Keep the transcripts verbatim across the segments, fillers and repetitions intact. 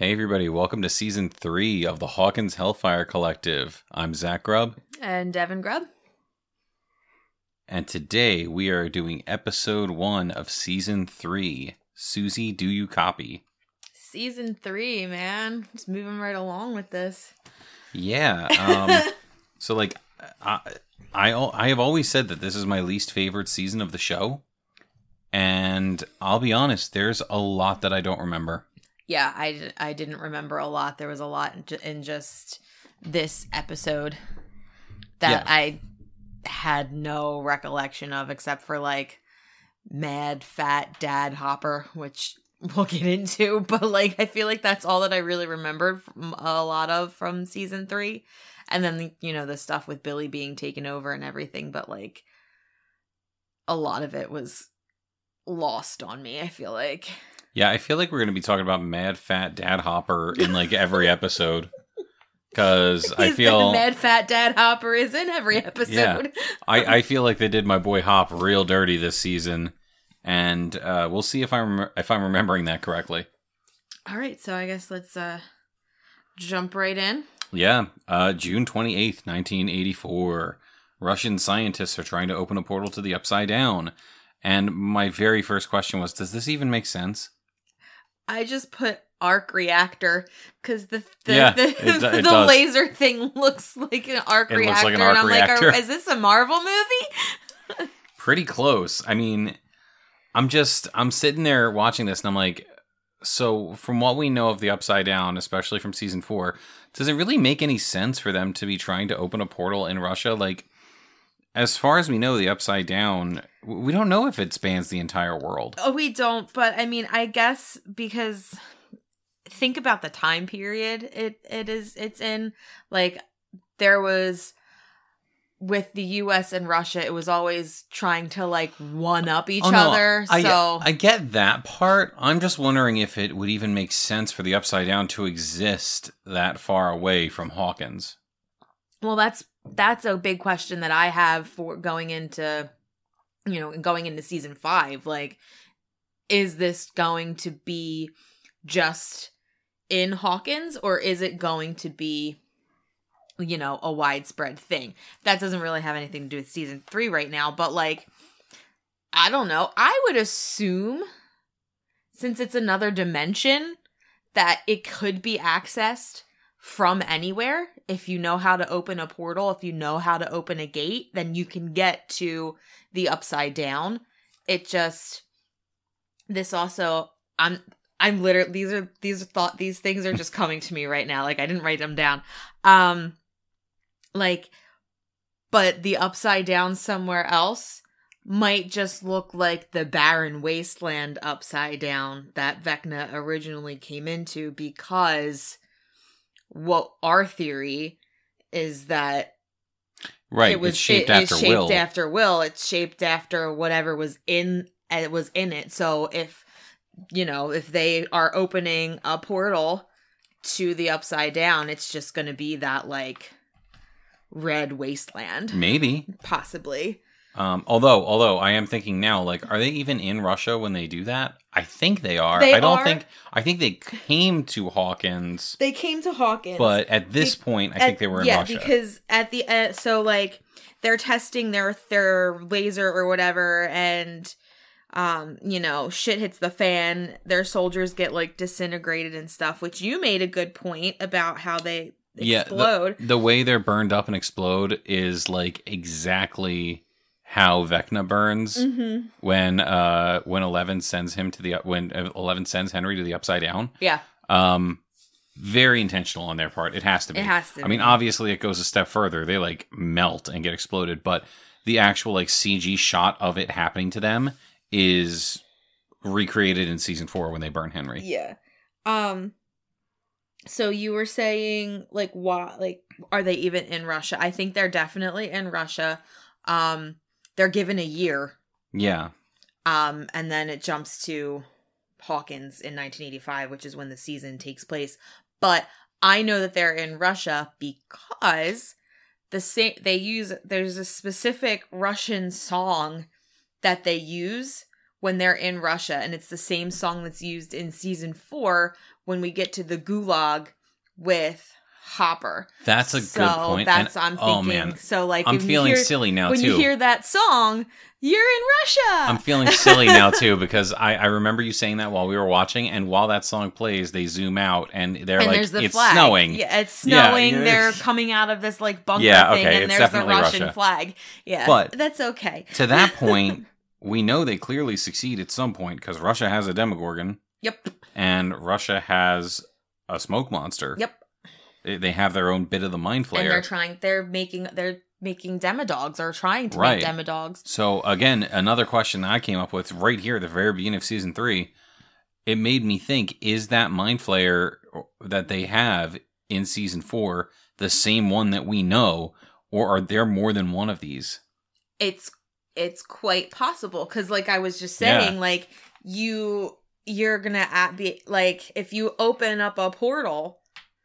Hey everybody, welcome to season three of the Hawkins Hellfire Collective. I'm Zach Grubb. And Devin Grubb. And today we are doing episode one of season three. Susie, do you copy? Season three, man. Just moving right along with this. Yeah. Um, so like, I, I, I have always said that this is my least favorite season of the show. And I'll be honest, there's a lot that I don't remember. Yeah, I, I didn't remember a lot. There was a lot in, in just this episode that yeah. I had no recollection of except for like Mad Fat Dad Hopper, which we'll get into. But like, I feel like that's all that I really remembered from a lot of from season three. And then, you know, the stuff with Billy being taken over and everything. But like, a lot of it was lost on me, I feel like. Yeah, I feel like we're going to be talking about Mad Fat Dad Hopper in like every episode. Because I feel... Mad Fat Dad Hopper is in every episode. Yeah, I, I feel like they did my boy Hop real dirty this season. And uh, we'll see if I'm, if I'm remembering that correctly. All right, so I guess let's uh, jump right in. Yeah, uh, June twenty-eighth, nineteen eighty-four. Russian scientists are trying to open a portal to the Upside Down. And my very first question was, does this even make sense? I just put arc reactor because the the, yeah, the, it, it the does. laser thing looks like an arc it reactor. Looks like an arc and I'm reactor. like, is this a Marvel movie? Pretty close. I mean, I'm just, I'm sitting there watching this and I'm like, so from what we know of the Upside Down, especially from season four, does it really make any sense for them to be trying to open a portal in Russia? Like, as far as we know, the Upside Down, we don't know if it spans the entire world. Oh, we don't. But I mean, I guess because think about the time period it it is it's in. Like, there was with the U S and Russia, it was always trying to like one up each oh, no, other. I, so I get that part. I'm just wondering if it would even make sense for the Upside Down to exist that far away from Hawkins. Well, that's that's a big question that I have for going into, you know, going into season five. Like, is this going to be just in Hawkins, or is it going to be, you know, a widespread thing? That doesn't really have anything to do with season three right now, but like, I don't know. I would assume, since it's another dimension, that it could be accessed from anywhere. If you know how to open a portal, if you know how to open a gate, then you can get to the Upside Down. It just, this also, I'm, I'm literally, these are, these are thought, these things are just coming to me right now. Like, I didn't write them down. Um, like, but the Upside Down somewhere else might just look like the barren wasteland Upside Down that Vecna originally came into, because what our theory is that right, it was it's shaped it, after it's shaped Will. after Will. It's shaped after whatever was in it was in it. So if you know if they are opening a portal to the Upside Down, it's just going to be that like red wasteland, maybe, possibly. Um, although, although I am thinking now, like, are they even in Russia when they do that? I think they are. They I don't are. think. I think they came to Hawkins. They came to Hawkins, but at this Be- point, I at, think they were in yeah, Russia. Yeah, because at the uh, so like they're testing their their laser or whatever, and um, you know, shit hits the fan. Their soldiers get like disintegrated and stuff. Which you made a good point about how they explode. Yeah, the, the way they're burned up and explode is like exactly how Vecna burns mm-hmm. when uh when Eleven sends him to the when Eleven sends Henry to the Upside Down. Yeah. Um, very intentional on their part. It has to be. It has to. I mean, be. obviously, it goes a step further. They like melt and get exploded, but the actual like C G shot of it happening to them is recreated in season four when they burn Henry. Yeah. Um. So you were saying like why? Like, are they even in Russia? I think they're definitely in Russia. Um. They're given a year. Yeah. Um, and then it jumps to Hawkins in nineteen eighty-five, which is when the season takes place. But I know that they're in Russia because the same they use there's a specific Russian song that they use when they're in Russia, and it's the same song that's used in season four when we get to the gulag with Hopper. That's a so good point. That's and, I'm thinking. Oh man, so like I'm when feeling you hear, silly now when too. you hear that song, you're in Russia. I'm feeling silly now too because I, I remember you saying that while we were watching, and while that song plays, they zoom out and they're and like, there's the "It's flag. snowing." Yeah, it's snowing. Yeah, yeah. They're coming out of this like bunker Yeah, thing, okay, and it's there's the definitely Russian Russia. flag. Yeah, But that's okay. To that point, we know they clearly succeed at some point because Russia has a Demogorgon. Yep. And Russia has a smoke monster. Yep. They they have their own bit of the mind flayer. And they're trying. They're making. They're making demodogs or trying to Right. make demodogs. So again, another question that I came up with right here at the very beginning of season three, it made me think: is that mind flayer that they have in season four the same one that we know, or are there more than one of these? It's it's quite possible because, like I was just saying, Yeah. like you you're gonna at be like if you open up a portal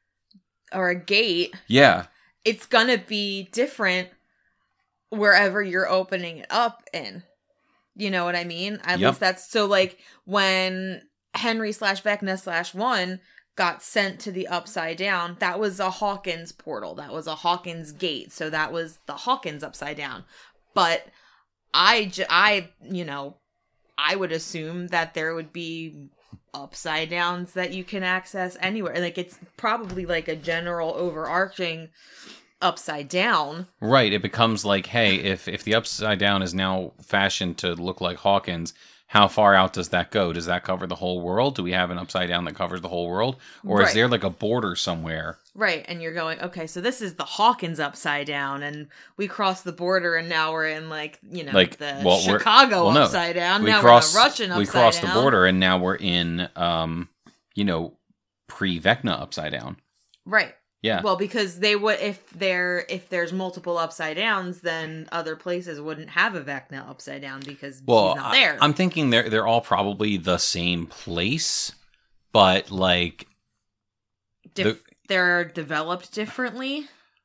or a gate, Yeah. it's gonna be different wherever you're opening it up in. You know what I mean? At Yep. least that's so. Like when Henry slash Vecna slash one got sent to the Upside Down, that was a Hawkins portal. That was a Hawkins gate. So that was the Hawkins Upside Down. But I, j- I, you know, I would assume that there would be upside downs that you can access anywhere. Like it's probably like a general overarching upside down. Right. It becomes like, hey, if if the upside down is now fashioned to look like Hawkins, how far out does that go? Does that cover the whole world? Do we have an upside down that covers the whole world? Or Right. is there like a border somewhere? Right. And you're going, okay, so this is the Hawkins upside down, and we crossed the border, and now we're in like, you know, Like, the well, we're- Chicago well, no. upside down. We now crossed, we're in the Russian upside we crossed down. the border and now we're in, um, you know, pre-Vecna upside down. Right. Yeah. Well, because they would, if there, if there's multiple upside downs, then other places wouldn't have a Vecna upside down because well, he's not there. I, I'm thinking they're they're all probably the same place, but like, Dif- the- they're developed differently.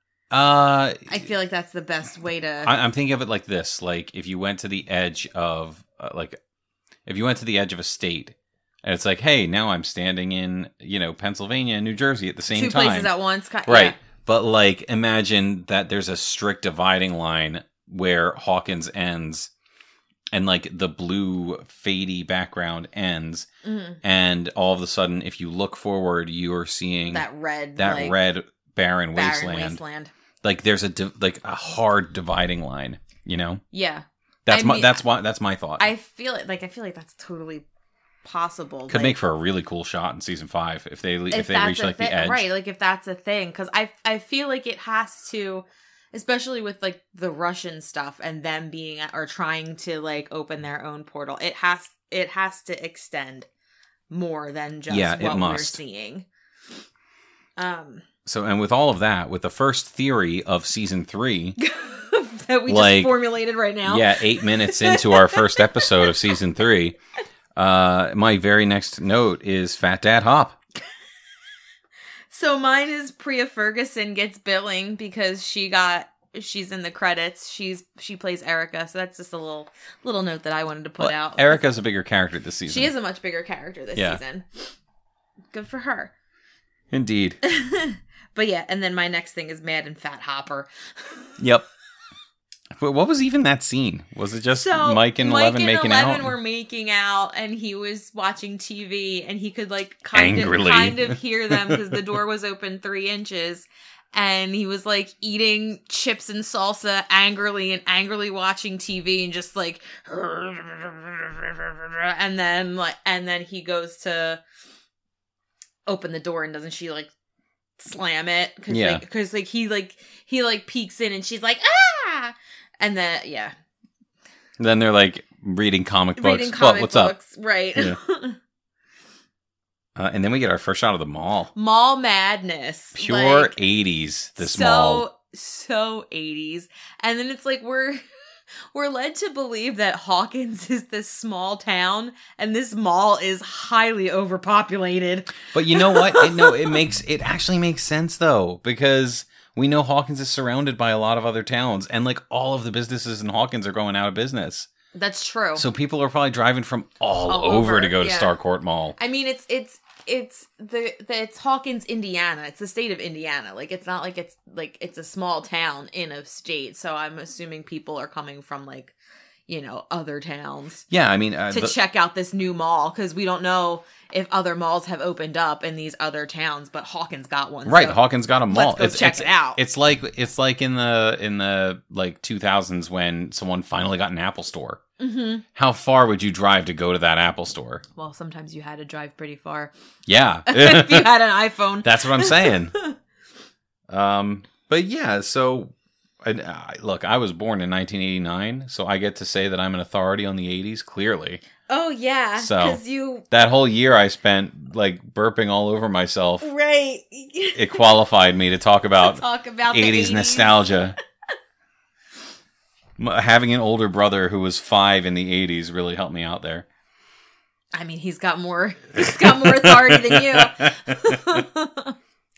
uh, I feel like that's the best way to. I, I'm thinking of it like this: like if you went to the edge of, uh, like, if you went to the edge of a state, and it's like, hey, now I'm standing in, you know, Pennsylvania and New Jersey at the same two time, places at once. ki- right? Yeah. But like, imagine that there's a strict dividing line where Hawkins ends, and like the blue fadey background ends, Mhm. and all of a sudden, if you look forward, you are seeing That red, that like, red barren, barren wasteland. wasteland. Like there's a di- like a hard dividing line. You know, Yeah, that's I my mean, that's why that's my thought. I feel it. Like I feel like that's totally possible. Could like, make for a really cool shot in season five if they if, they that's reach a like thi- the edge. right? Like if that's a thing, because I I feel like it has to, especially with like the Russian stuff and them being or trying to like open their own portal. It has it has to extend more than just Yeah, it what we're must. seeing. Um, So, and with all of that, with the first theory of season three, that we Like, just formulated right now. yeah, eight minutes into our first episode of season three, uh, my very next note is Fat Dad Hop. So mine is Priya Ferguson gets billing because she got she's in the credits. She's she plays Erica, so that's just a little little note that I wanted to put Well, out. Erica's a bigger character this season. She is a much bigger character this Yeah. season. Good for her. Indeed. But yeah, and then my next thing is Mad and Fat Hopper. Yep. But what was even that scene? Was it just So Mike and Mike Eleven and making Eleven out? were making out, and he was watching T V, and he could like kind Angrily. of kind of hear them because the door was open three inches, and he was like eating chips and salsa angrily and angrily watching T V and just like, and then like, and then he goes to open the door, and doesn't she like slam it? Cause, Yeah. like, because like he like he like peeks in, and she's like ah, and then yeah. Then they're like reading comic books. Reading What- comic what's up? books, right? Yeah. Uh, and then we get our first shot of the mall. Mall madness, Pure like, eighties, this so mall. so eighties, and then it's like we're we're led to believe that Hawkins is this small town, and this mall is highly overpopulated. But you know what? It, no, it makes it actually makes sense though, because we know Hawkins is surrounded by a lot of other towns, and like all of the businesses in Hawkins are going out of business. That's true. So people are probably driving from all, All over, over, to go to yeah. Starcourt Mall. I mean, it's it's it's the, the it's Hawkins, Indiana. It's the state of Indiana. Like, it's not like it's like it's a small town in a state. So I'm assuming people are coming from like, you know, other towns. Yeah, I mean, uh, to the, check out this new mall, because we don't know if other malls have opened up in these other towns, but Hawkins got one. right. So Hawkins got a mall. let's go it's, check it's, it out. It's like it's like in the in the like two thousands when someone finally got an Apple store. Mm-hmm. How far would you drive to go to that Apple store? Well, sometimes you had to drive pretty far. Yeah, if you had an iPhone. That's what I'm saying. um, but yeah, so. And, uh, look, I was born in nineteen eighty-nine, so I get to say that I'm an authority on the eighties, clearly. Oh, yeah. So, Because you... that whole year I spent, like, burping all over myself. Right. It qualified me to talk about, to talk about eighties, the eighties nostalgia. Having an older brother who was five in the eighties really helped me out there. I mean, he's got more, he's got more authority than you.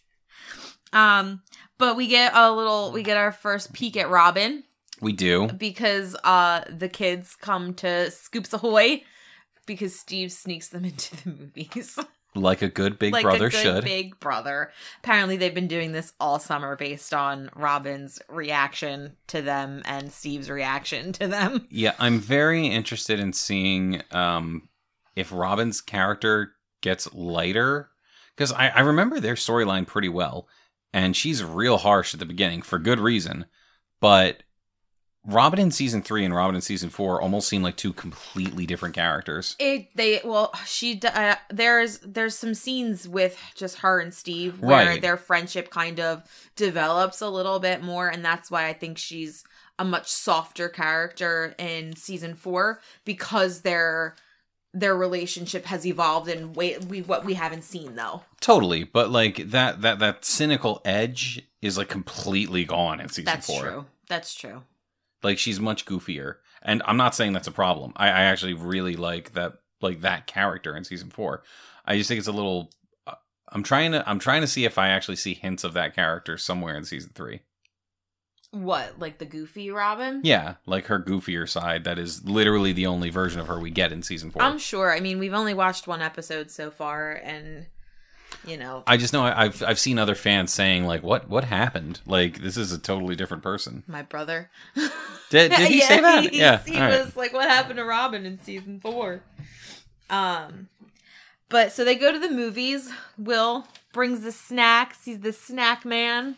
um... But we get a little, we get our first peek at Robin. We do. Because uh, the kids come to Scoops Ahoy because Steve sneaks them into the movies. Like a good big like brother a good should. big brother. Apparently they've been doing this all summer based on Robin's reaction to them and Steve's reaction to them. Yeah, I'm very interested in seeing um, if Robin's character gets lighter. Because I, I remember their storyline pretty well. And she's real harsh at the beginning for good reason. But Robin in season three and Robin in season four almost seem like two completely different characters. It they well she uh, there's there's some scenes with just her and Steve where Right. their friendship kind of develops a little bit more, and that's why I think she's a much softer character in season four, because their their relationship has evolved in way we what we haven't seen though. Totally, but like that that that cynical edge is like completely gone in season That's four. true. That's true. Like she's much goofier, and I'm not saying that's a problem. I, I actually really like that like that character in season four. I just think it's a little. Uh, I'm trying to I'm trying to see if I actually see hints of that character somewhere in season three. What, like the goofy Robin? Yeah, like her goofier side. That is literally the only version of her we get in season four. I'm sure. I mean, we've only watched one episode so far, and you know, I just know I- I've I've seen other fans saying like, "What what happened? Like this is a totally different person." my brother. Did did he yeah, say that? He, Yeah, he all right. was like, "What happened to Robin in season four?" Um, but so they go to the movies. Will brings the snacks. He's the snack man.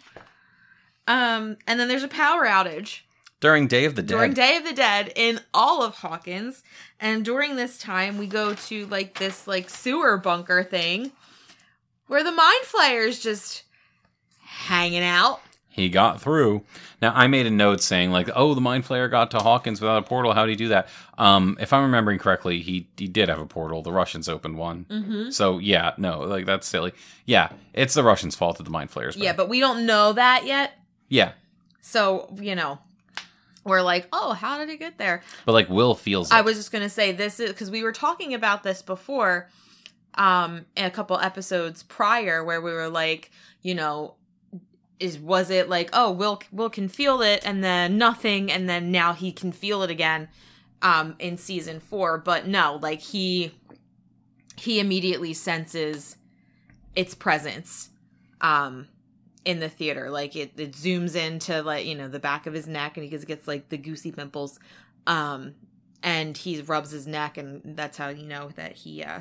Um, and then there's a power outage During Day of the Dead. during Day of the Dead in all of Hawkins, and during this time we go to like this like sewer bunker thing where the Mind Flayer's just hanging out. He got through. Now, I made a note saying, like, oh, the Mind Flayer got to Hawkins without a portal. How did he do that? Um, if I'm remembering correctly, he he did have a portal. The Russians opened one. Mm-hmm. So, yeah, no, like, that's silly. Yeah, it's the Russians' fault that the Mind Flayer's back. Yeah, but we don't know that yet. Yeah, So, you know, we're like, oh, how did it get there? but, like, Will feels it. I was just going to say this is because we were talking about this before um, in a couple episodes prior where we were like, you know, is was it like, oh, Will Will can feel it and then nothing and then now he can feel it again um, in season four. But no, like he he immediately senses its presence um, in the theater. Like it, it zooms into like, you know, the back of his neck and he gets, gets like the goosey pimples. Um, and he rubs his neck and that's how you know that he, uh,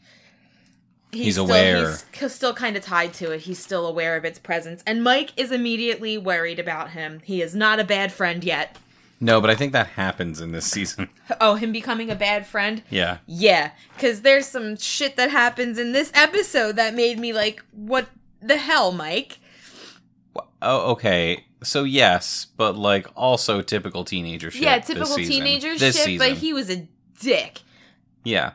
he's, He's still, aware. He's c- still kind of tied to it. He's still aware of its presence. And Mike is immediately worried about him. He is not a bad friend yet. No, but I think that happens in this season. Oh, him becoming a bad friend? Yeah. Yeah, because there's some shit that happens in this episode that made me like, what the hell, Mike? Oh, okay. So, yes, but, like, also typical teenager shit. Yeah, this typical season. teenager This shit, season. but he was a dick. Yeah.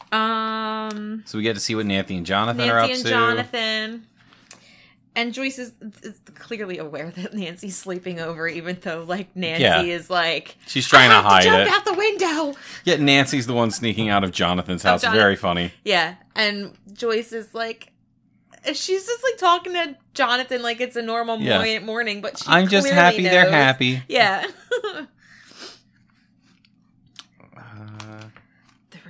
Um, So we get to see what Nancy and Jonathan are up Nancy and to. Jonathan. And Joyce is, is clearly aware that Nancy's sleeping over, even though, like, Nancy Yeah. is like, She's trying I to have hide to jump it. out the window. Yeah, Nancy's the one sneaking out of Jonathan's house. Jonathan. Very funny. Yeah, and Joyce is like, she's just like talking to Jonathan like it's a normal Yeah. morning, morning, but she I'm just clearly happy they're knows. happy. Yeah.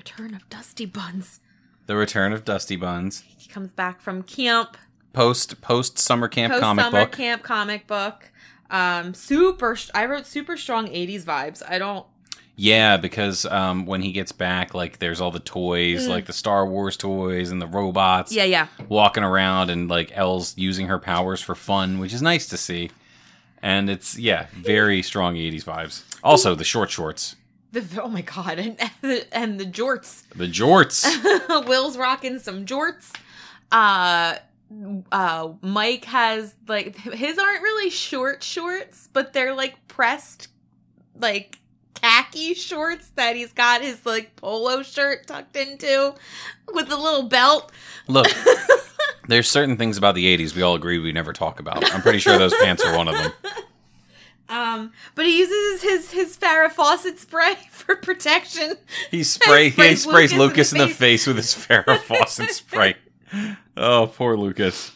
return of Dusty Buns. The return of Dusty Buns. He comes back from camp. Post post summer camp Post comic summer book. camp comic book. Um, super. I wrote super strong eighties vibes. I don't. Yeah, because um, when he gets back, like there's all the toys, Mm. like the Star Wars toys and the robots. Yeah, yeah. Walking around and like Elle's using her powers for fun, which is nice to see. And it's yeah, very strong eighties vibes. Also, the short shorts. The, oh my god, and the, and the jorts. The jorts. Will's rocking some jorts. Uh, uh, Mike has like his aren't really short shorts, but they're like pressed, like khaki shorts that he's got his like polo shirt tucked into with a little belt. Look, there's certain things about the eighties we all agree we never talk about. I'm pretty sure those pants are one of them. Um, but he uses his his Farrah Fawcett spray for protection. He spray He sprays he sprays Lucas Lucas in in the the face with his Farrah Fawcett spray. Oh, poor Lucas.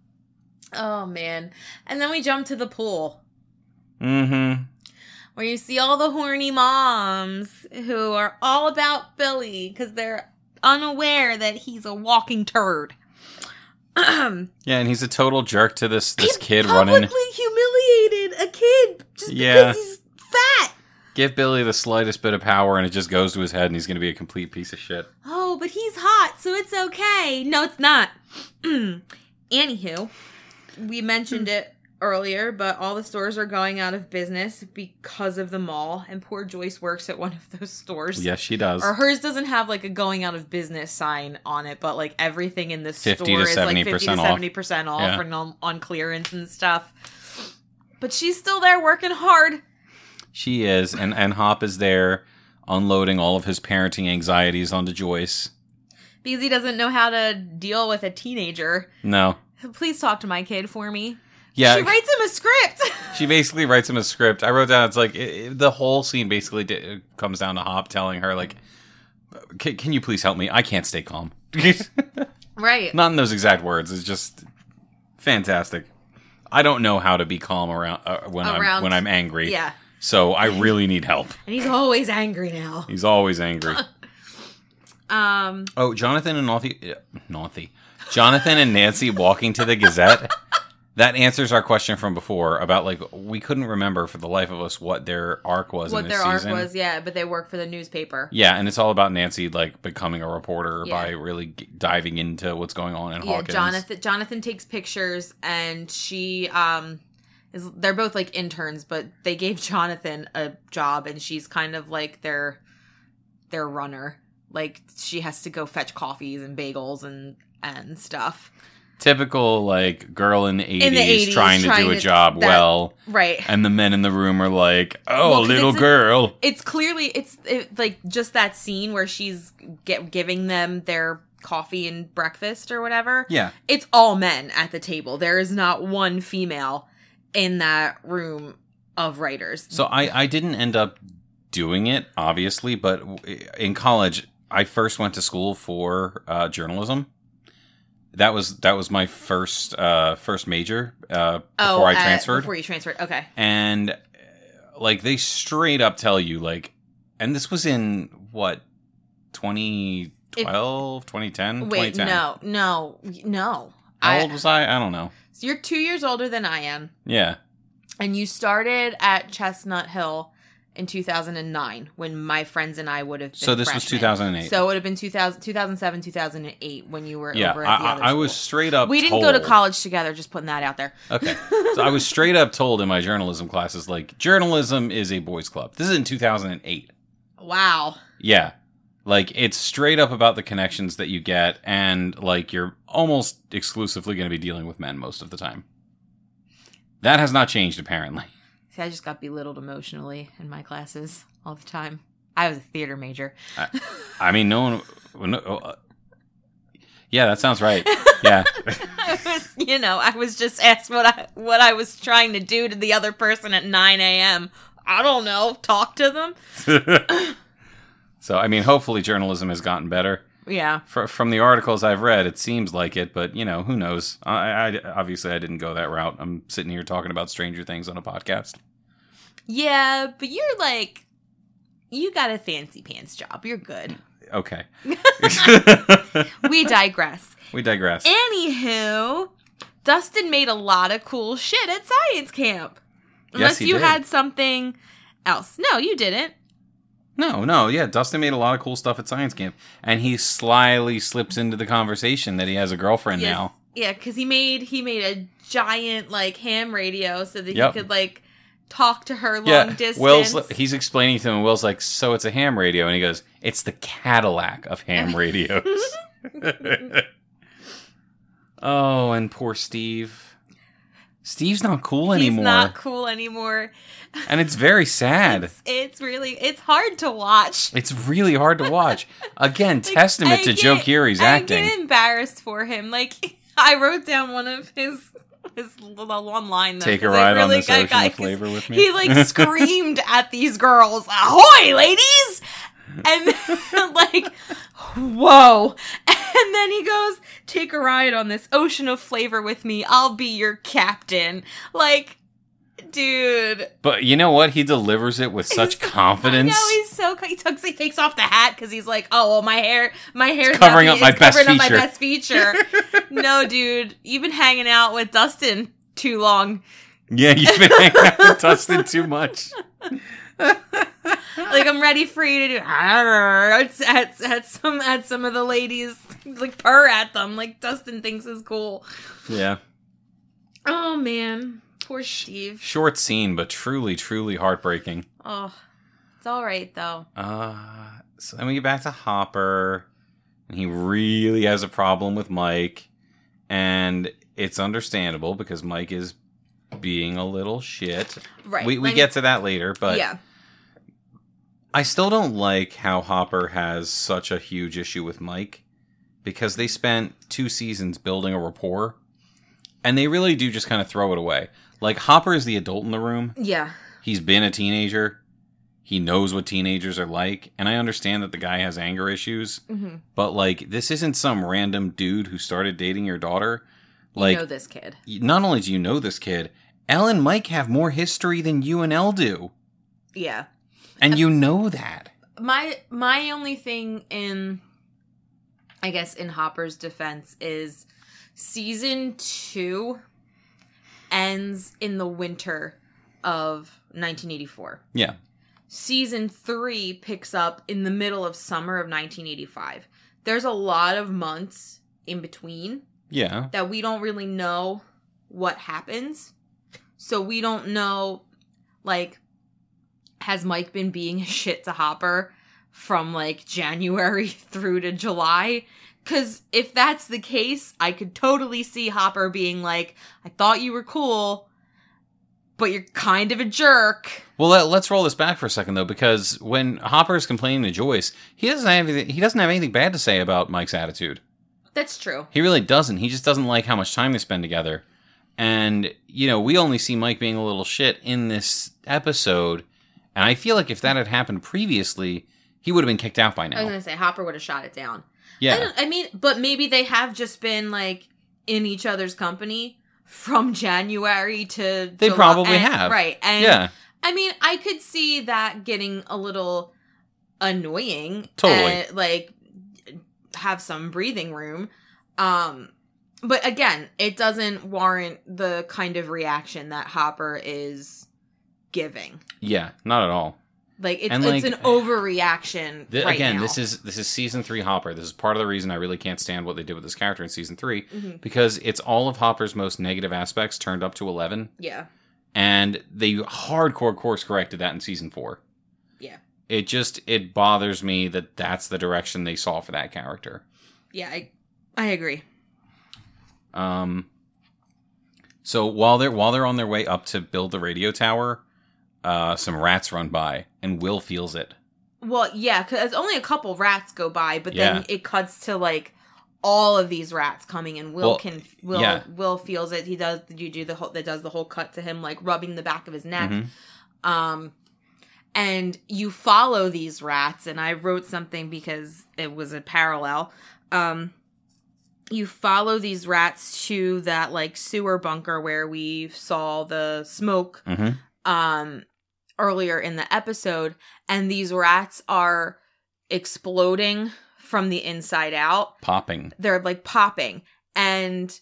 Oh man! And then we jump to the pool Mm-hmm. where you see all the horny moms who are all about Billy because they're unaware that he's a walking turd. Yeah, and he's a total jerk to this this He kid publicly running. humiliated a kid just Yeah. because he's fat. Give Billy the slightest bit of power and it just goes to his head and he's going to be a complete piece of shit. Oh, but he's hot, so it's okay. No, it's not. Anywho, we mentioned it earlier, but all the stores are going out of business because of the mall, and poor Joyce works at one of those stores. Yes, she does. Or hers doesn't have like a going out of business sign on it, but like everything in the fifty store to is like seventy fifty percent to off. seventy percent off Yeah. and on, on clearance and stuff. But she's still there working hard. She is, and, and Hop is there unloading all of his parenting anxieties onto Joyce. Because he doesn't know how to deal with a teenager. No. Please talk to my kid for me. Yeah. She writes him a script. She basically writes him a script. I wrote down, it's like, it, it- the whole scene basically di- comes down to Hop telling her, like, can, can you please help me? I can't stay calm. Right. Not in those exact words. It's just fantastic. I don't know how to be calm around uh, when Around- I'm when I'm angry. Yeah. So I really need help. And he's always angry now. He's always angry. Um, Oh, Jonathan and Nancy, Nancy, Jonathan and Nancy walking to the Gazette. That answers our question from before about like we couldn't remember for the life of us what their arc was. what in their this arc season. was, yeah, but they work for the newspaper. Yeah, and it's all about Nancy like becoming a reporter Yeah. by really g- diving into what's going on in Yeah, Hawkins. Jonathan Jonathan takes pictures, and she um is they're both like interns, but they gave Jonathan a job, and she's kind of like their their runner. Like she has to go fetch coffees and bagels and and stuff. Typical like girl in the eighties, In the eighties, trying to trying do a to- job that- well, Right. and the men in the room are like, "Oh, Well, 'cause little it's a- girl." It's clearly it's it, like just that scene where she's get, giving them their coffee and breakfast or whatever. Yeah. It's all men at the table. There is not one female in that room of writers. So I, I didn't end up doing it, obviously, but in college, I first went to school for uh, journalism. That was that was my first uh, first major uh, before oh, I uh, transferred. Before you transferred, okay. And uh, like they straight up tell you like, and this was in what twenty twelve, twenty ten, Wait, twenty ten. no, no, no. How I, old was I? I don't know. So you're two years older than I am, Yeah. and you started at Chestnut Hill in two thousand nine when my friends and I would have been So this was freshmen. two thousand eight. So it would have been two thousand, two thousand seven, two thousand eight when you were Yeah, over at the I, other I, I school. was straight up We didn't told, go to college together, just putting that out there. Okay. So I was straight up told in my journalism classes, like, journalism is a boys' club. This is in two thousand eight. Wow. Yeah. Like, it's straight up about the connections that you get, and, like, you're almost exclusively going to be dealing with men most of the time. That has not changed, apparently. See, I just got belittled emotionally in my classes all the time. I was a theater major. I, I mean, no one... No, uh, yeah, that sounds right. Yeah. I was, you know, I was just asked what I what I was trying to do to the other person at nine a.m. I don't know. Talk to them? So, I mean, hopefully journalism has gotten better. Yeah. Fr- from the articles I've read, it seems like it, but, you know, who knows? I, I, obviously, I didn't go that route. I'm sitting here talking about Stranger Things on a podcast. Yeah, but you're like, you got a fancy pants job. You're good. Okay. We digress. We digress. Anywho, Dustin made a lot of cool shit at science camp. Unless Yes, he you did. had something else. No, you didn't. No, no, yeah, Dustin made a lot of cool stuff at science camp, and he slyly slips into the conversation that he has a girlfriend Yes. now. Yeah, because he made he made a giant like ham radio so that Yep. he could like talk to her long Yeah, distance. Will's he's explaining to him, and Will's like, "So it's a ham radio," and he goes, "It's the Cadillac of ham radios." Oh, and poor Steve. Steve's not cool anymore. He's not cool anymore. And it's very sad. It's, it's really it's hard to watch. It's really hard to watch. Again, Like, testament I to get- Joe Keery's I acting. get embarrassed for him. Like I wrote down one of his his little one line. Though, Take a 'cause I ride on really this got- ocean got- of flavor with me. He like screamed at these girls, "Ahoy, ladies!" And like, whoa. And then he goes, "Take a ride on this ocean of flavor with me. I'll be your captain." Like, dude. But you know what? He delivers it with such confidence. I know, he's so, he, tucks, he takes off the hat because he's like, "Oh, well, my hair, my hair's covering not, up my it's best covering up feature." my best feature." No, dude, you've been hanging out with Dustin too long. Yeah, you've been hanging out with Dustin too much. Like, I'm ready for you to do at, at, at some at some of the ladies, like purr at them, like Dustin thinks is cool. Yeah. Oh man, poor Steve. Short scene, but truly, truly heartbreaking. Oh, it's all right though. Uh, so then we get back to Hopper, and he really has a problem with Mike, and it's understandable because Mike is being a little shit. Right. We we like, get to that later, but yeah, I still don't like how Hopper has such a huge issue with Mike because they spent two seasons building a rapport, and they really do just kind of throw it away. Like, Hopper is the adult in the room. yeah, He's been a teenager. He knows what teenagers are like, and I understand that the guy has anger issues, mm-hmm. but, like, this isn't some random dude who started dating your daughter. Like, you know this kid. not only do you know this kid, Elle and Mike have more history than you and Elle do. Yeah. And you know that. My my only thing in, I guess, in Hopper's defense is season two ends in the winter of nineteen eighty-four. Yeah. Season three picks up in the middle of summer of nineteen eighty-five. There's a lot of months in between Yeah. that we don't really know what happens. So we don't know, like, has Mike been being a shit to Hopper from, like, January through to July? Because if that's the case, I could totally see Hopper being like, "I thought you were cool, but you're kind of a jerk." Well, let, let's roll this back for a second, though, because when Hopper is complaining to Joyce, he doesn't have anything, he doesn't have anything bad to say about Mike's attitude. That's true. He really doesn't. He just doesn't like how much time they spend together. And, you know, we only see Mike being a little shit in this episode. And I feel like if that had happened previously, he would have been kicked out by I was now. going to say, Hopper would have shot it down. I, Yeah. don't, I mean, but maybe they have just been, like, in each other's company from January to They July- probably and- have. Right. And Yeah. I mean, I could see that getting a little annoying. Totally. And, like, have some breathing room. Um, but again, it doesn't warrant the kind of reaction that Hopper is giving. Yeah, not at all. Like, it's, And, it's like, an overreaction Th- right again, now. this is this is season three Hopper. This is part of the reason I really can't stand what they did with this character in season three, Mhm. because it's all of Hopper's most negative aspects turned up to eleven, Yeah. and they hardcore course corrected that in season four. Yeah. It just it bothers me that that's the direction they saw for that character. Yeah, I, I agree. Um. So while they're while they're on their way up to build the radio tower, uh, some rats run by, and Will feels it. Well, yeah, because only a couple rats go by, but Yeah. then it cuts to, like, all of these rats coming in. Will Well, can Will yeah. Will feels it. He does. You do the whole that does the whole cut to him, like, rubbing the back of his neck. Mhm. Um, and you follow these rats, and I wrote something because it was a parallel. Um, you follow these rats to that, like, sewer bunker where we saw the smoke. Mhm. Um, earlier in the episode, and these rats are exploding from the inside out. Popping. They're like popping. And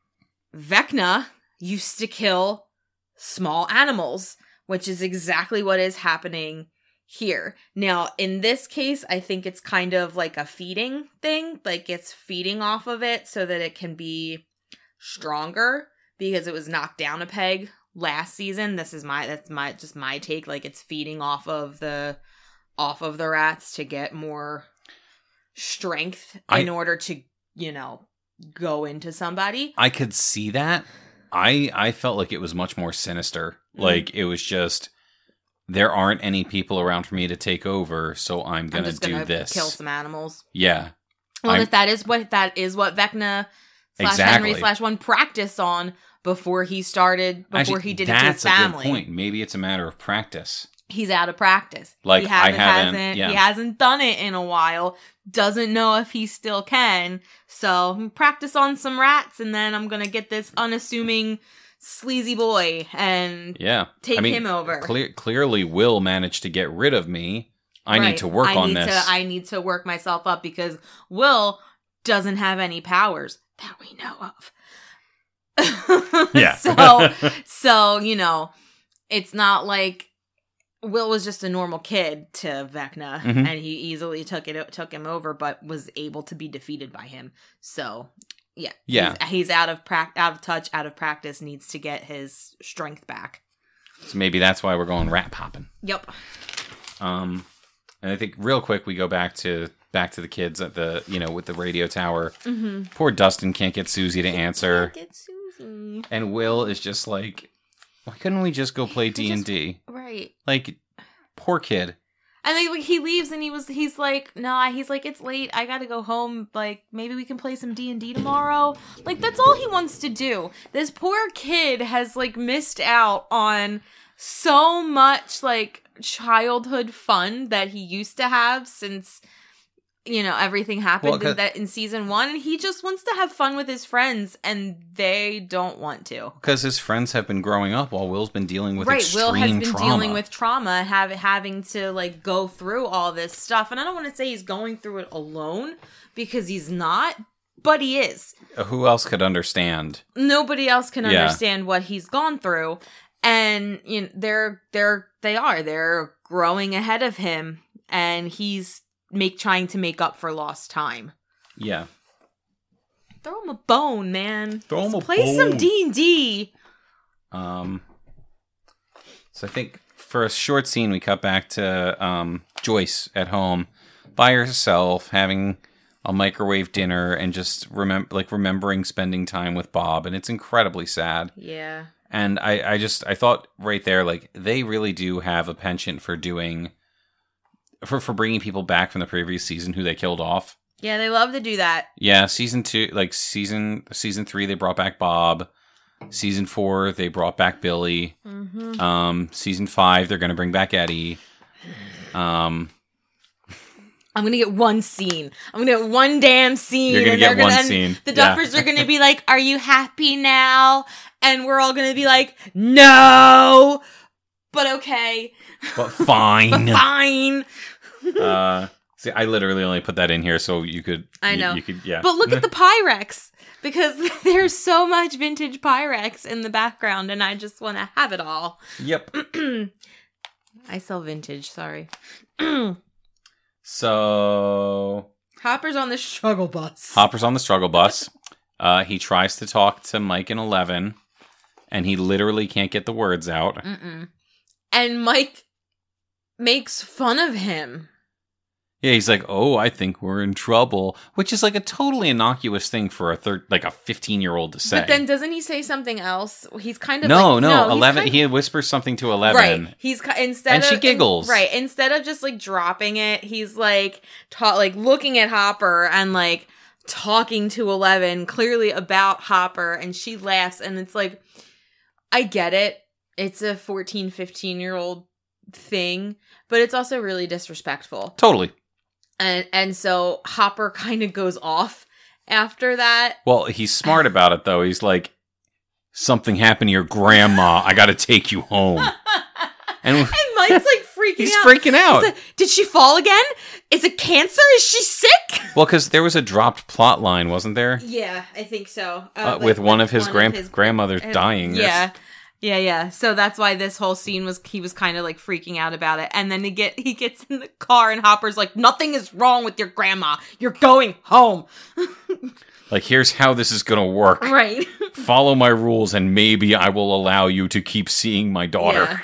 Vecna used to kill small animals, which is exactly what is happening here. Now, in this case, I think it's kind of like a feeding thing. Like it's feeding off of it so that it can be stronger because it was knocked down a peg last season. This is my, that's my, just my take. Like it's feeding off of the, off of the rats to get more strength in I, order to, you know, go into somebody. I could see that. I I felt like it was much more sinister. Mm-hmm. Like it was just, there aren't any people around for me to take over, so I'm gonna, I'm just gonna do this. Kill some animals. Yeah. Well, I'm, if that is what that is what Vecna slash exactly. Henry slash one practiced on before he started before Actually, he did it to his family. That's a good point. Maybe it's a matter of practice. He's out of practice. Like he hasn't, I haven't, hasn't yeah. he hasn't done it in a while. Doesn't know if he still can. So practice on some rats, and then I'm gonna get this unassuming sleazy boy and yeah. take I mean, him over. Clear, clearly, Will managed to get rid of me. I right. need to work I on need this. To, I need to work myself up because Will doesn't have any powers that we know of. Yeah. so, so you know, it's not like Will was just a normal kid to Vecna, mm-hmm. and he easily took it took him over, but was able to be defeated by him. So, yeah, yeah, he's, he's out of pra- out of touch, out of practice. Needs to get his strength back. So maybe that's why we're going rat popping. Yep. Um, and I think real quick we go back to back to the kids at the you know with the radio tower. Mm-hmm. Poor Dustin can't get Susie to answer. Can't get Susie. And Will is just like, why couldn't we just go play D and D? Right. Like, poor kid. And then like, he leaves and he was he's like, nah, he's like, it's late. I gotta go home. Like, maybe we can play some D and D tomorrow. Like, that's all he wants to do. This poor kid has, like, missed out on so much, like, childhood fun that he used to have since, you know, everything happened well, in, that in season one. And he just wants to have fun with his friends, and they don't want to. Because his friends have been growing up while Will's been dealing with right, extreme Will has been trauma. dealing with trauma, have, having to, like, go through all this stuff. And I don't want to say he's going through it alone, because he's not, but he is. Who else could understand? Nobody else can yeah. understand what he's gone through. And, you know, they're, they're, they are, they're growing ahead of him, and he's make trying to make up for lost time. Yeah. Throw him a bone, man. Throw him a Play bone. some D and D. Um. So I think for a short scene, we cut back to um, Joyce at home by herself, having a microwave dinner, and just remember, like remembering spending time with Bob, and it's incredibly sad. Yeah. And I, I just, I thought right there, like they really do have a penchant for doing. For, for bringing people back from the previous season who they killed off. Yeah, they love to do that. Yeah, season two, like season season three, they brought back Bob. Season four, they brought back Billy. Mm-hmm. Um, season five, they're going to bring back Eddie. Um, I'm going to get one scene. I'm going to get one damn scene. You're going to get gonna, one scene. The Duffers yeah. are going to be like, are you happy now? And we're all going to be like, no! But okay. But fine. but fine. uh, see, I literally only put that in here so you could. I know. You, you could, yeah. But look at the Pyrex, because there's so much vintage Pyrex in the background, and I just want to have it all. Yep. I sell vintage. Sorry. So Hopper's on the struggle bus. Hopper's on the struggle bus. Uh, he tries to talk to Mike and Eleven, and he literally can't get the words out. Mm-mm. And Mike makes fun of him. Yeah, he's like, "Oh, I think we're in trouble," which is like a totally innocuous thing for a third, like a fifteen-year-old to say. But then, doesn't he say something else? He's kind of no, like, no. no Eleven. Kind of, he whispers something to Eleven. Right. He's instead and of, she giggles. In, right. Instead of just like dropping it, he's like, ta- like looking at Hopper and like talking to Eleven clearly about Hopper, and she laughs, and it's like, I get it. It's a fourteen, fifteen-year-old thing, but it's also really disrespectful. Totally. And and so Hopper kind of goes off after that. Well, he's smart about it, though. He's like, something happened to your grandma. I got to take you home. And, and Mike's like freaking He's out. freaking out. He's like, did she fall again? Is it cancer? Is she sick? Well, because there was a dropped plot line, wasn't there? Yeah, I think so. Uh, Uh, like, with one of his one grand his- grandmothers uh, dying. Yeah. Yeah, yeah. So that's why this whole scene was he was kind of like freaking out about it. And then he get he gets in the car and Hopper's like, nothing is wrong with your grandma. You're going home. Like, here's how this is going to work. Right. Follow my rules and maybe I will allow you to keep seeing my daughter.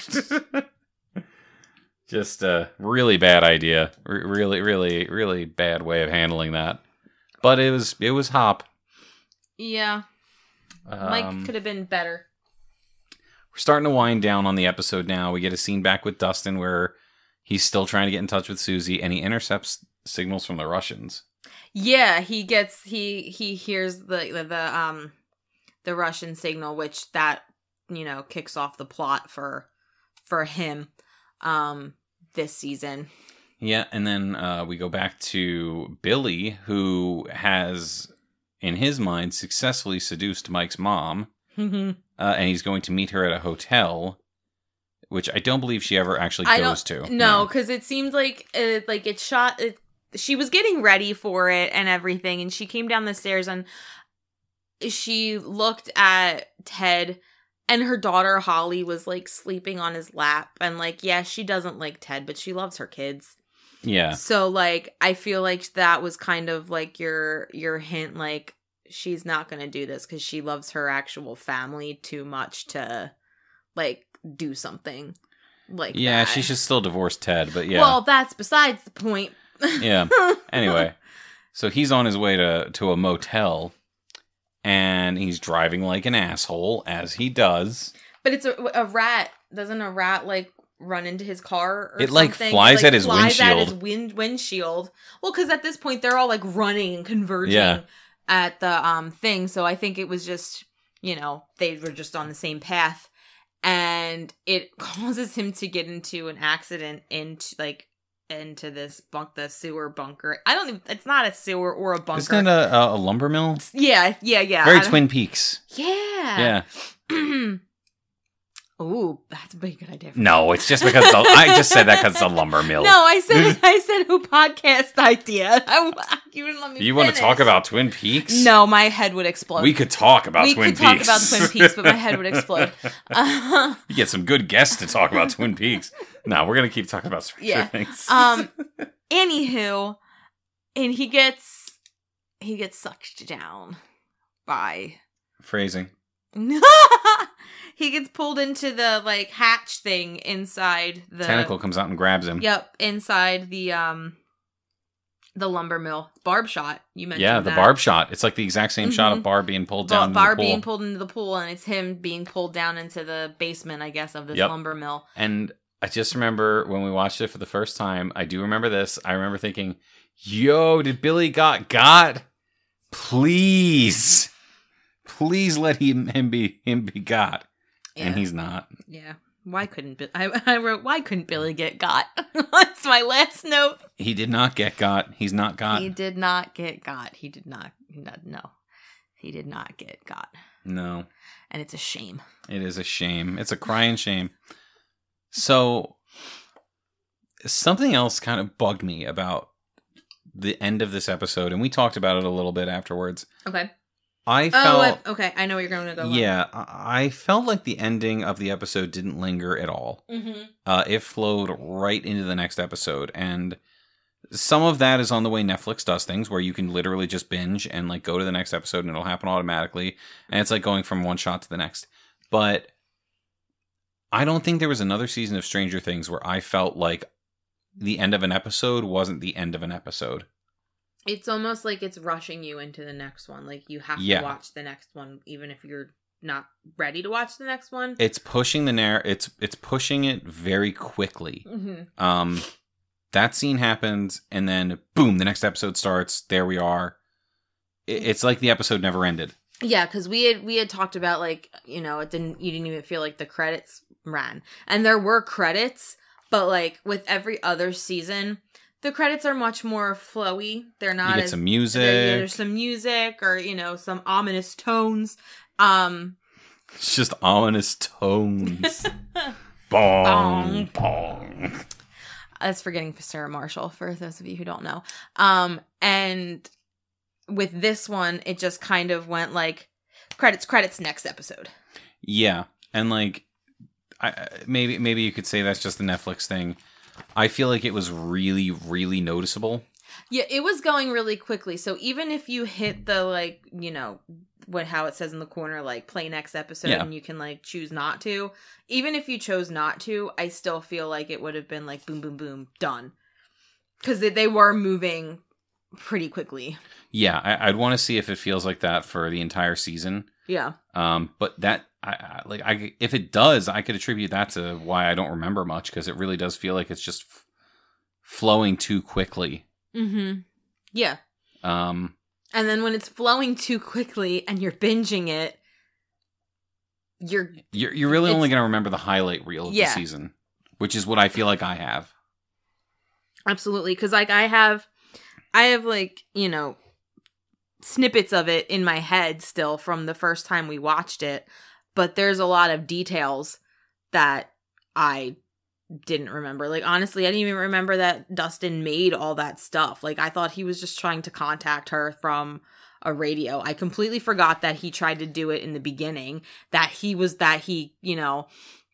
Just a really bad idea. R- really, really, really bad way of handling that. But it was it was Hop. Yeah. Um, Mike could have been better. We're starting to wind down on the episode now. We get a scene back with Dustin where he's still trying to get in touch with Susie and he intercepts signals from the Russians. Yeah, he gets he he hears the, the the um the Russian signal, which that you know kicks off the plot for for him um this season. Yeah, and then uh, we go back to Billy, who has in his mind successfully seduced Mike's mom, uh, and he's going to meet her at a hotel, which I don't believe she ever actually I goes don't, to. No, because it seemed like it, like it shot. It, she was getting ready for it and everything, and she came down the stairs and she looked at Ted, and her daughter Holly was like sleeping on his lap, and like yeah, she doesn't like Ted, but she loves her kids. Yeah. So like I feel like that was kind of like your your hint, like she's not gonna do this because she loves her actual family too much to like do something like Yeah, that. she should still divorce Ted, but yeah. Well, that's besides the point. Yeah. Anyway, so he's on his way to, to a motel, and he's driving like an asshole, as he does. But it's a, a rat. Doesn't a rat like run into his car or It, like, something? flies It, like, at his flies at windshield. his wind, windshield. Well, because at this point they're all like running and converging Yeah. at the um thing. So I think it was just, you know, they were just on the same path, and it causes him to get into an accident into like into this bunk, the sewer bunker. I don't even. It's not a sewer or a bunker. Isn't it a, a, a lumber mill? Yeah, yeah, yeah. Very I don't- Twin Peaks. Yeah. Yeah. Ooh, that's a pretty good idea. No, it's just because the, I just said that because it's a lumber mill. No, I said I said who podcast idea. I, you wouldn't let me. You want to finish. talk about Twin Peaks? No, my head would explode. We could talk about we Twin could talk Peaks. about Twin Peaks, but my head would explode. Uh, You get some good guests to talk about Twin Peaks. No, we're gonna keep talking about Stranger Yeah. Things. um. Anywho, and he gets he gets sucked down by. Phrasing. He gets pulled into the like hatch thing inside the Tentacle comes out and grabs him. Yep, inside the um the lumber mill. Barb shot. You mentioned Yeah, the that. Barb shot. It's like the exact same shot Mhm. of Barb being pulled Bar, down. into Barb the pool. being pulled into the pool, and it's him being pulled down into the basement, I guess, of this Yep. lumber mill. And I just remember when we watched it for the first time, I do remember this. I remember thinking, yo, did Billy got got? Please. Please let him, him be him be got. Yeah. And he's not. Yeah. Why couldn't Bi- I, I wrote why couldn't Billy get got? That's my last note. He did not get got. He's not got. He did not get got. He did not. No, no. He did not get got. No. And it's a shame. It is a shame. It's a crying shame. So, something else kind of bugged me about the end of this episode, and we talked about it a little bit afterwards. Okay. I Oh, felt, I, okay. I know what you're going to go. yeah, I I felt like the ending of the episode didn't linger at all. Mm-hmm. Uh, it flowed right into the next episode, and some of that is on the way Netflix does things, where you can literally just binge and like go to the next episode, and it'll happen automatically, and it's like going from one shot to the next. But I don't think there was another season of Stranger Things where I felt like the end of an episode wasn't the end of an episode. It's almost like it's rushing you into the next one. Like you have Yeah. to watch the next one, even if you're not ready to watch the next one. It's pushing the narr- It's it's pushing it very quickly. Mm-hmm. Um, that scene happens, and then boom, the next episode starts. There we are. It, it's like the episode never ended. Yeah, because we had we had talked about like you know it didn't you didn't even feel like the credits ran, and there were credits, but like with every other season, the credits are much more flowy. They're not You get as some music. there- There's some music or you know some ominous tones. Um, It's just ominous tones. Bong, bong. That's forgetting Sarah Marshall, for those of you who don't know. Um, and with this one, it just kind of went like, credits, credits, next episode. Yeah. And like, I, maybe maybe you could say that's just the Netflix thing. I feel like it was really, really noticeable. Yeah, it was going really quickly. So even if you hit the, like, you know, what how it says in the corner, like, play next episode, yeah. and you can, like, choose not to. Even if you chose not to, I still feel like it would have been, like, boom, boom, boom, done. Because they, they were moving pretty quickly. Yeah, I, I'd want to see if it feels like that for the entire season. Yeah. Um, but that, I, I like, I if it does, I could attribute that to why I don't remember much, because it really does feel like it's just f- flowing too quickly. Mm-hmm. Yeah. Um, and then when it's flowing too quickly and you're binging it, you're you're you're really only going to remember the highlight reel of yeah. the season, which is what I feel like I have. Absolutely, because like I have, I have like you know. snippets of it in my head still from the first time we watched it, but there's a lot of details that I didn't remember. Like, honestly, I didn't even remember that Dustin made all that stuff. Like, I thought he was just trying to contact her from a radio. I completely forgot that he tried to do it in the beginning, that he was, that he, you know,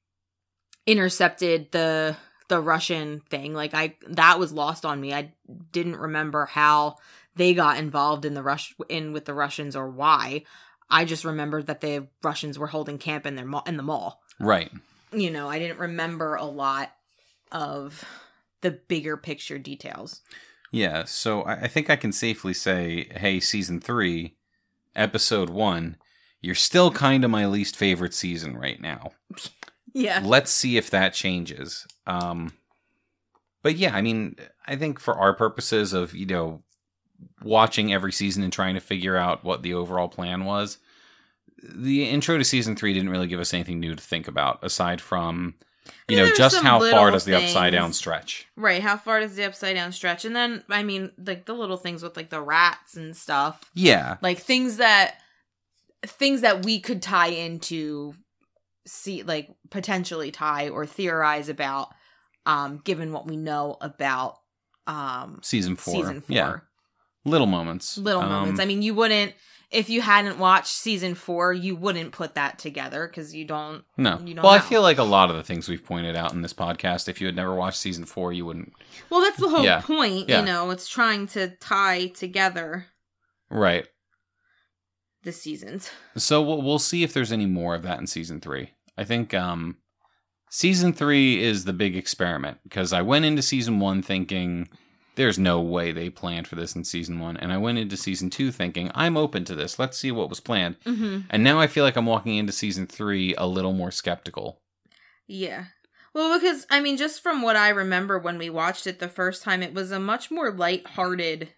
intercepted the the Russian thing. Like, I, that was lost on me. I didn't remember how they got involved in the rush in with the Russians or why. I just remembered that the Russians were holding camp in their ma- in the mall. Right. You know, I didn't remember a lot of the bigger picture details. Yeah, so I, I think I can safely say, hey, season three, episode one, you're still kind of my least favorite season right now. Yeah. Let's see if that changes. Um, but yeah, I mean, I think for our purposes of, you know, watching every season and trying to figure out what the overall plan was, the intro to season three didn't really give us anything new to think about, aside from, you know, just how far does the upside down stretch? Right, how far does the upside down stretch? And then, I mean, like, the little things with, like, the rats and stuff. Yeah. Like, things that, things that we could tie into, see, like, potentially tie or theorize about, um, given what we know about, um, season four. Season four. Yeah. Little moments. Little um, moments. I mean, you wouldn't, if you hadn't watched season four, you wouldn't put that together because you don't. No. You don't well, know. I feel like a lot of the things we've pointed out in this podcast, if you had never watched season four, you wouldn't. Well, that's the whole yeah. point. Yeah. You know, it's trying to tie together. Right. The seasons. So we'll, we'll see if there's any more of that in season three. I think um, season three is the big experiment, because I went into season one thinking there's no way they planned for this in season one. And I went into season two thinking, I'm open to this. Let's see what was planned. Mm-hmm. And now I feel like I'm walking into season three a little more skeptical. Yeah. Well, because, I mean, just from what I remember when we watched it the first time, it was a much more lighthearted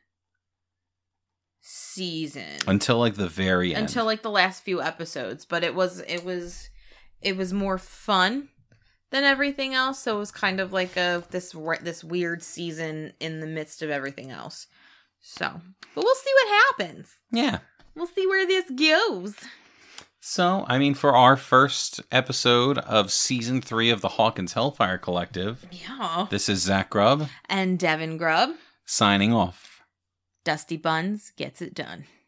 season. Until, like, the very end. Until, like, the last few episodes. But it was, it was, it was more fun than everything else, so it was kind of like a this this weird season in the midst of everything else. So, but we'll see what happens. Yeah, we'll see where this goes. So, I mean, for our first episode of season three of the Hawkins Hellfire Collective, yeah, this is Zach Grubb and Devin Grubb signing off. Dusty Buns gets it done.